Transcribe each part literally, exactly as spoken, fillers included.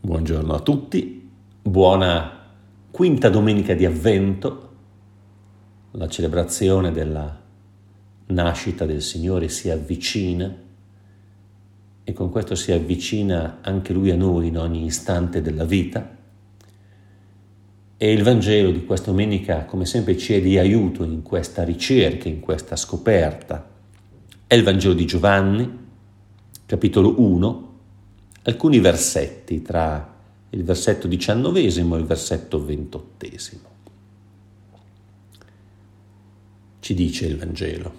Buongiorno a tutti, buona quinta domenica di Avvento. La celebrazione della nascita del Signore si avvicina e con questo si avvicina anche Lui a noi in ogni istante della vita. E il Vangelo di questa domenica, come sempre, ci è di aiuto in questa ricerca, in questa scoperta. È il Vangelo di Giovanni, capitolo uno, alcuni versetti tra il versetto diciannovesimo e il versetto ventottesimo. Ci dice il Vangelo: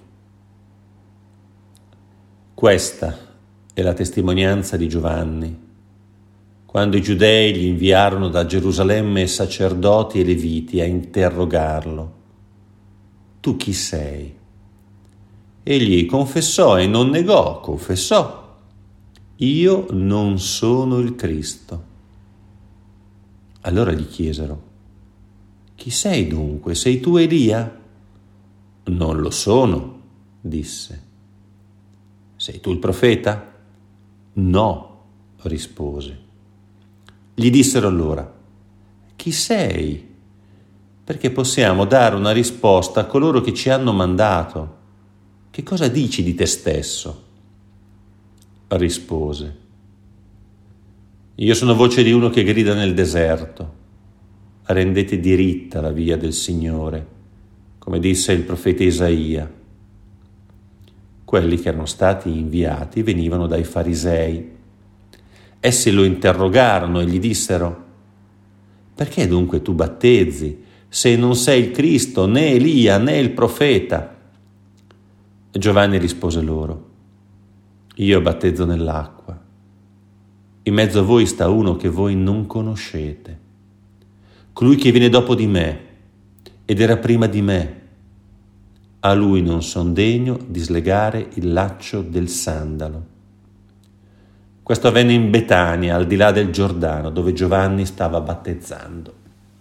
questa è la testimonianza di Giovanni, quando i giudei gli inviarono da Gerusalemme sacerdoti e leviti a interrogarlo: tu chi sei? Egli confessò e non negò, confessò: io non sono il Cristo. Allora gli chiesero: chi sei dunque? Sei tu Elia? Non lo sono, disse. Sei tu il profeta? No, rispose. Gli dissero allora: chi sei? Perché possiamo dare una risposta a coloro che ci hanno mandato. Che cosa dici di te stesso? Rispose: io sono voce di uno che grida nel deserto: rendete diritta la via del Signore, come disse il profeta Isaia. Quelli che erano stati inviati venivano dai farisei. Essi lo interrogarono e gli dissero: perché dunque tu battezzi, se non sei il Cristo, né Elia, né il profeta? E Giovanni rispose loro: io battezzo nell'acqua. In mezzo a voi sta uno che voi non conoscete, colui che viene dopo di me ed era prima di me. A lui non son degno di slegare il laccio del sandalo. Questo avvenne in Betania, al di là del Giordano, dove Giovanni stava battezzando.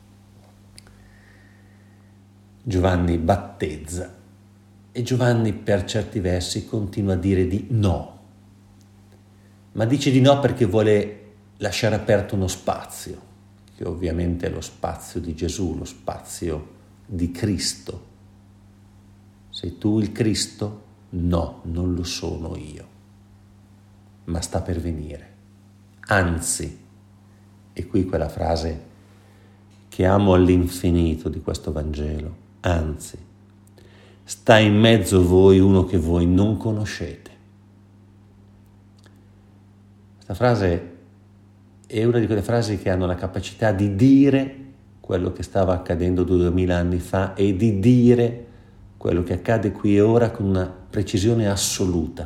Giovanni battezza e Giovanni per certi versi continua a dire di no. Ma dice di no perché vuole lasciare aperto uno spazio, che ovviamente è lo spazio di Gesù, lo spazio di Cristo. Sei tu il Cristo? No, non lo sono io, ma sta per venire. Anzi, e qui quella frase che amo all'infinito di questo Vangelo, anzi, sta in mezzo a voi uno che voi non conoscete. Questa frase è una di quelle frasi che hanno la capacità di dire quello che stava accadendo duemila anni fa e di dire quello che accade qui e ora con una precisione assoluta.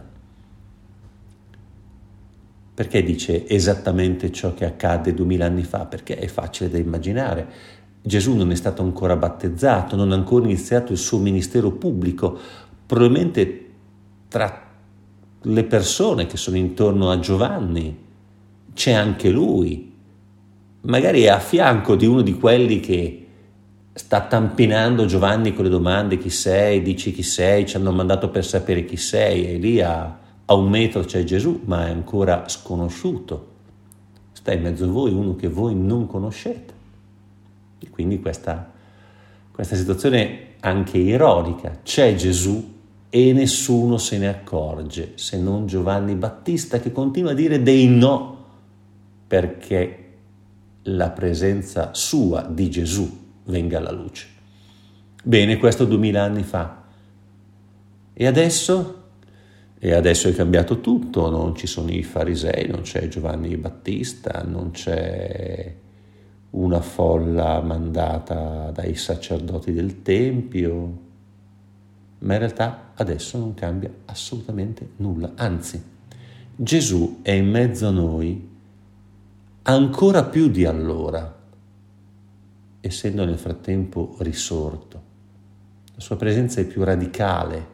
Perché dice esattamente ciò che accade duemila anni fa? Perché è facile da immaginare. Gesù non è stato ancora battezzato, non ha ancora iniziato il suo ministero pubblico. Probabilmente tra le persone che sono intorno a Giovanni c'è anche lui, magari è a fianco di uno di quelli che sta tampinando Giovanni con le domande: chi sei, dici chi sei, ci hanno mandato per sapere chi sei, e lì a, a un metro c'è Gesù, ma è ancora sconosciuto. Sta in mezzo a voi uno che voi non conoscete. E quindi questa, questa situazione anche ironica: c'è Gesù e nessuno se ne accorge, se non Giovanni Battista, che continua a dire dei no, perché la presenza sua di Gesù venga alla luce. Bene, questo duemila anni fa. E adesso? E adesso è cambiato tutto, non ci sono i farisei, non c'è Giovanni Battista, non c'è una folla mandata dai sacerdoti del Tempio, ma in realtà adesso non cambia assolutamente nulla. Anzi, Gesù è in mezzo a noi ancora più di allora, essendo nel frattempo risorto. La sua presenza è più radicale.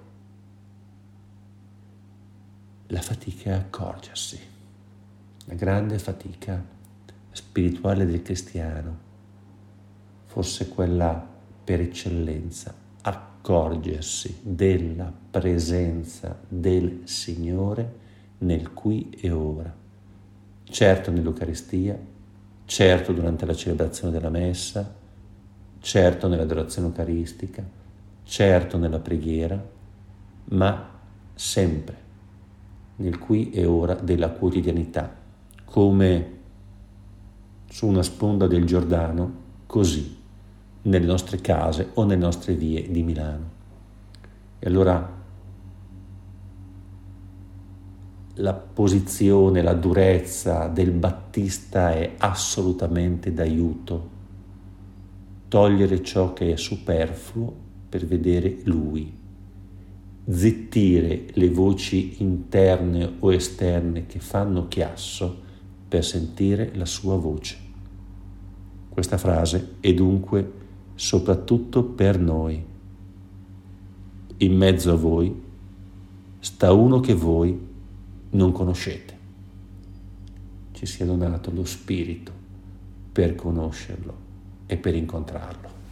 La fatica è accorgersi, la grande fatica spirituale del cristiano, forse quella per eccellenza, accorgersi della presenza del Signore nel qui e ora. Certo nell'Eucaristia, certo durante la celebrazione della messa, certo nell'adorazione eucaristica, certo nella preghiera, ma sempre nel qui e ora della quotidianità, come su una sponda del Giordano, così nelle nostre case o nelle nostre vie di Milano. E allora la posizione, la durezza del Battista è assolutamente d'aiuto. Togliere ciò che è superfluo per vedere Lui. Zittire le voci interne o esterne che fanno chiasso per sentire la sua voce. Questa frase è dunque soprattutto per noi. In mezzo a voi sta uno che voi non conoscete. Ci sia donato lo Spirito per conoscerlo e per incontrarlo.